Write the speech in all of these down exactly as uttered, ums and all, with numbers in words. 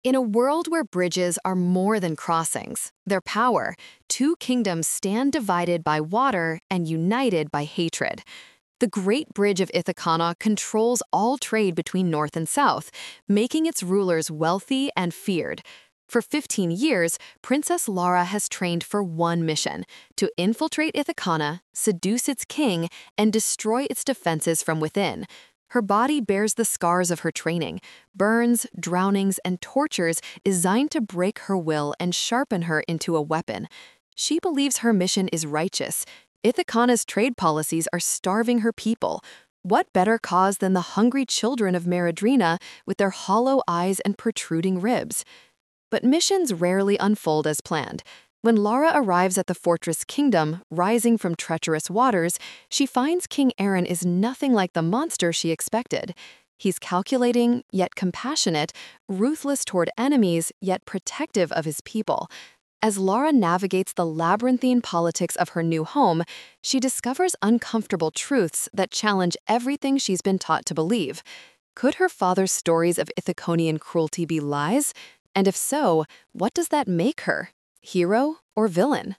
In a world where bridges are more than crossings, their power, two kingdoms stand divided by water and united by hatred. The Great Bridge of Ithacana controls all trade between North and South, making its rulers wealthy and feared. For fifteen years, Princess Lara has trained for one mission: to infiltrate Ithacana, seduce its king, and destroy its defenses from within. Her body bears the scars of her training: burns, drownings, and tortures designed to break her will and sharpen her into a weapon. She believes her mission is righteous. Ithacana's trade policies are starving her people. What better cause than the hungry children of Maradrina with their hollow eyes and protruding ribs? But missions rarely unfold as planned. When Lara arrives at the fortress kingdom, rising from treacherous waters, she finds King Aaron is nothing like the monster she expected. He's calculating, yet compassionate, ruthless toward enemies, yet protective of his people. As Lara navigates the labyrinthine politics of her new home, she discovers uncomfortable truths that challenge everything she's been taught to believe. Could her father's stories of Ithacanian cruelty be lies? And if so, what does that make her? Hero or villain?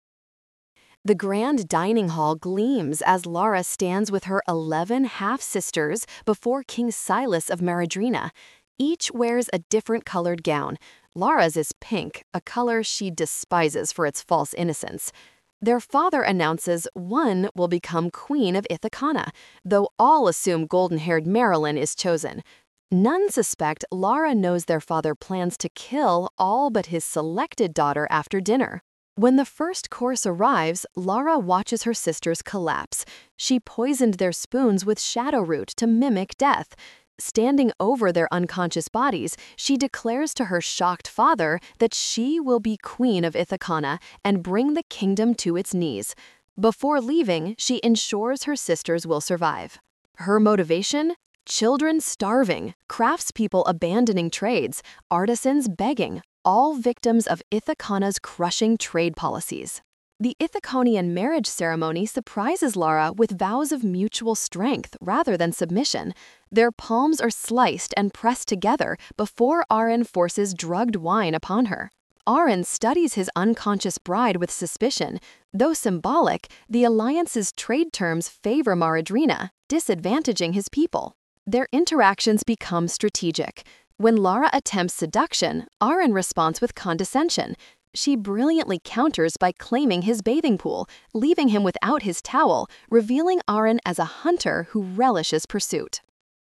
The grand dining hall gleams as Lara stands with her eleven half-sisters before King Silas of Maradrina. Each wears a different colored gown. Lara's is pink, a color she despises for its false innocence. Their father announces one will become Queen of Ithacana, though all assume golden-haired Marilyn is chosen. None suspect Lara knows their father plans to kill all but his selected daughter after dinner. When the first course arrives, Lara watches her sisters collapse. She poisoned their spoons with shadowroot to mimic death. Standing over their unconscious bodies, she declares to her shocked father that she will be Queen of Ithacana and bring the kingdom to its knees. Before leaving, she ensures her sisters will survive. Her motivation? Children starving, craftspeople abandoning trades, artisans begging, all victims of Ithacana's crushing trade policies. The Ithacanian marriage ceremony surprises Lara with vows of mutual strength rather than submission. Their palms are sliced and pressed together before Aaron forces drugged wine upon her. Aaron studies his unconscious bride with suspicion. Though symbolic, the alliance's trade terms favor Maradrina, disadvantaging his people. Their interactions become strategic. When Lara attempts seduction, Aaron responds with condescension. She brilliantly counters by claiming his bathing pool, leaving him without his towel, revealing Aaron as a hunter who relishes pursuit.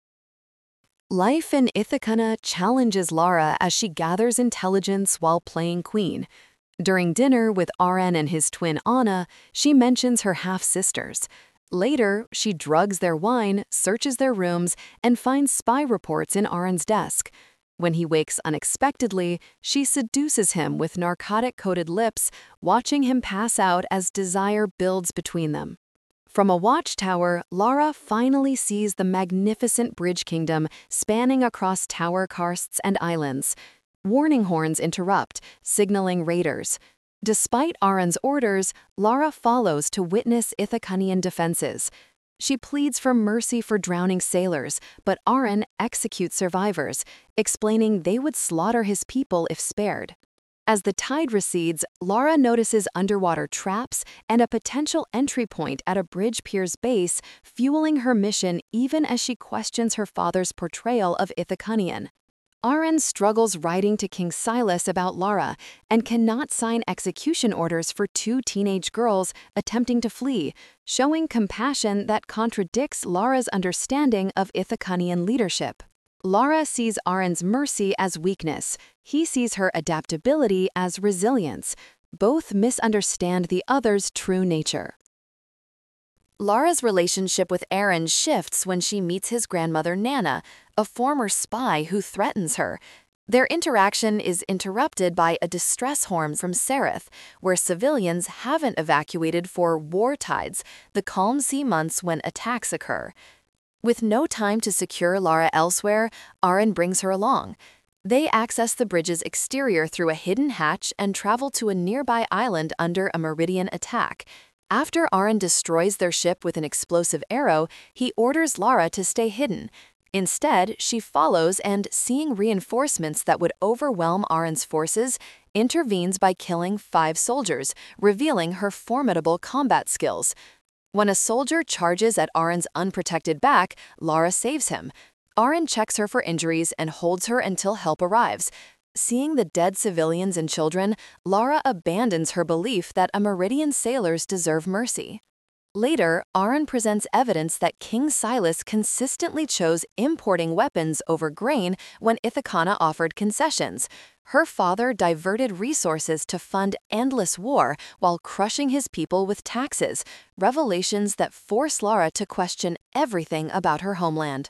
Life in Ithacana challenges Lara as she gathers intelligence while playing queen. During dinner with Aaron and his twin Anna, she mentions her half-sisters. Later, she drugs their wine, searches their rooms, and finds spy reports in Aaron's desk. When he wakes unexpectedly, she seduces him with narcotic-coated lips, watching him pass out as desire builds between them. From a watchtower, Lara finally sees the magnificent bridge kingdom spanning across tower karsts and islands. Warning horns interrupt, signaling raiders. Despite Aaron's orders, Lara follows to witness Ithacanian defenses. She pleads for mercy for drowning sailors, but Aaron executes survivors, explaining they would slaughter his people if spared. As the tide recedes, Lara notices underwater traps and a potential entry point at a bridge pier's base, fueling her mission even as she questions her father's portrayal of Ithacanian. Aaron struggles writing to King Silas about Lara and cannot sign execution orders for two teenage girls attempting to flee, showing compassion that contradicts Lara's understanding of Ithacanian leadership. Lara sees Aaron's mercy as weakness. He sees her adaptability as resilience. Both misunderstand the other's true nature. Lara's relationship with Aaron shifts when she meets his grandmother Nana, a former spy who threatens her. Their interaction is interrupted by a distress horn from Sereth, where civilians haven't evacuated for war tides, the calm sea months when attacks occur. With no time to secure Lara elsewhere, Aaron brings her along. They access the bridge's exterior through a hidden hatch and travel to a nearby island under a Meridian attack. After Aaron destroys their ship with an explosive arrow, he orders Lara to stay hidden. Instead, she follows and, seeing reinforcements that would overwhelm Aren's forces, intervenes by killing five soldiers, revealing her formidable combat skills. When a soldier charges at Aren's unprotected back, Lara saves him. Aren checks her for injuries and holds her until help arrives. Seeing the dead civilians and children, Lara abandons her belief that Amerindian sailors deserve mercy. Later, Aren presents evidence that King Silas consistently chose importing weapons over grain when Ithacana offered concessions. Her father diverted resources to fund endless war while crushing his people with taxes, revelations that force Lara to question everything about her homeland.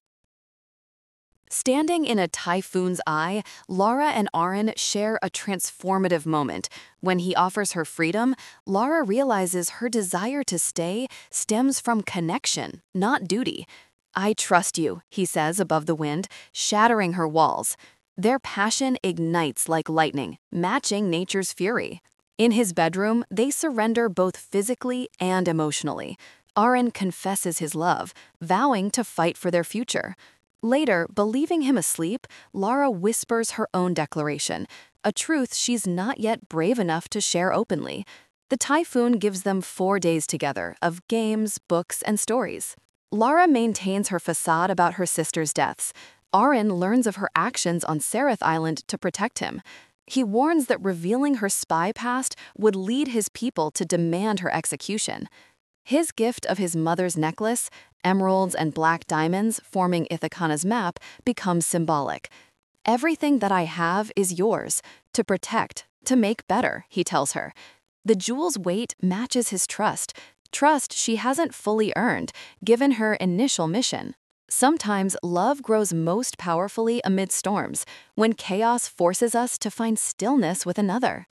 Standing in a typhoon's eye, Lara and Aren share a transformative moment. When he offers her freedom, Lara realizes her desire to stay stems from connection, not duty. "I trust you," he says above the wind, shattering her walls. Their passion ignites like lightning, matching nature's fury. In his bedroom, they surrender both physically and emotionally. Aren confesses his love, vowing to fight for their future. Later, believing him asleep, Lara whispers her own declaration, a truth she's not yet brave enough to share openly. The typhoon gives them four days together of games, books, and stories. Lara maintains her facade about her sister's deaths. Aren learns of her actions on Sereth Island to protect him. He warns that revealing her spy past would lead his people to demand her execution. His gift of his mother's necklace, emeralds and black diamonds forming Ithacana's map, becomes symbolic. "Everything that I have is yours, to protect, to make better," he tells her. The jewel's weight matches his trust, trust she hasn't fully earned, given her initial mission. Sometimes love grows most powerfully amid storms, when chaos forces us to find stillness with another.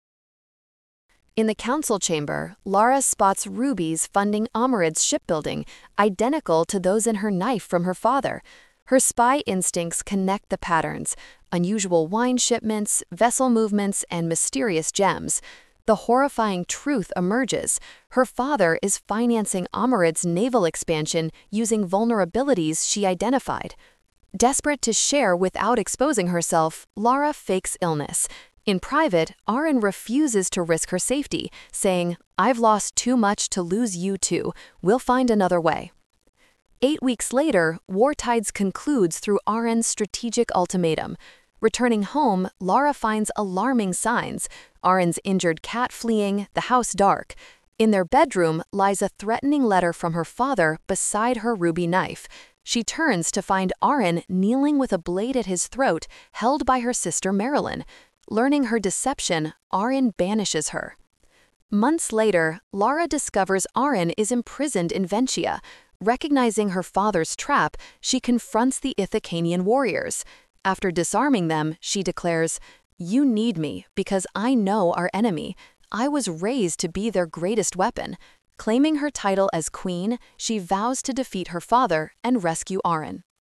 In the council chamber, Lara spots rubies funding Amarid's shipbuilding, identical to those in her knife from her father. Her spy instincts connect the patterns: unusual wine shipments, vessel movements, and mysterious gems. The horrifying truth emerges: her father is financing Amarid's naval expansion using vulnerabilities she identified. Desperate to share without exposing herself, Lara fakes illness. In private, Aren refuses to risk her safety, saying, "I've lost too much to lose you too. We'll find another way." Eight weeks later, War Tides concludes through Aren's strategic ultimatum. Returning home, Lara finds alarming signs: Aren's injured cat fleeing, the house dark. In their bedroom lies a threatening letter from her father beside her ruby knife. She turns to find Aren kneeling with a blade at his throat, held by her sister Marilyn. Learning her deception, Aren banishes her. Months later, Lara discovers Aren is imprisoned in Ventia. Recognizing her father's trap, she confronts the Ithacanian warriors. After disarming them, she declares, "You need me because I know our enemy. I was raised to be their greatest weapon." Claiming her title as queen, she vows to defeat her father and rescue Aren.